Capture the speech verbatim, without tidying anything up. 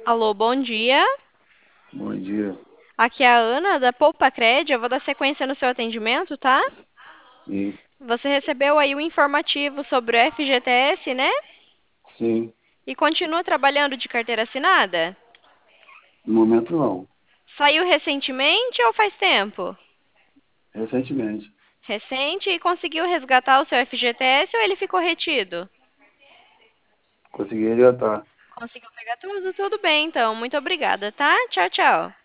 Alô, bom dia. Bom dia. Aqui é a Ana da Poupa Cred. Eu vou dar sequência no seu atendimento, tá? Sim, Você recebeu aí o informativo sobre o F G T S, né? sim. E continua trabalhando de carteira assinada? No momento não. Saiu recentemente ou faz tempo? Recentemente. Recente e conseguiu resgatar o seu F G T S ou ele ficou retido? Consegui resgatar. Conseguiu pegar tudo? Tudo bem, então. Muito obrigada, tá? Tchau, tchau.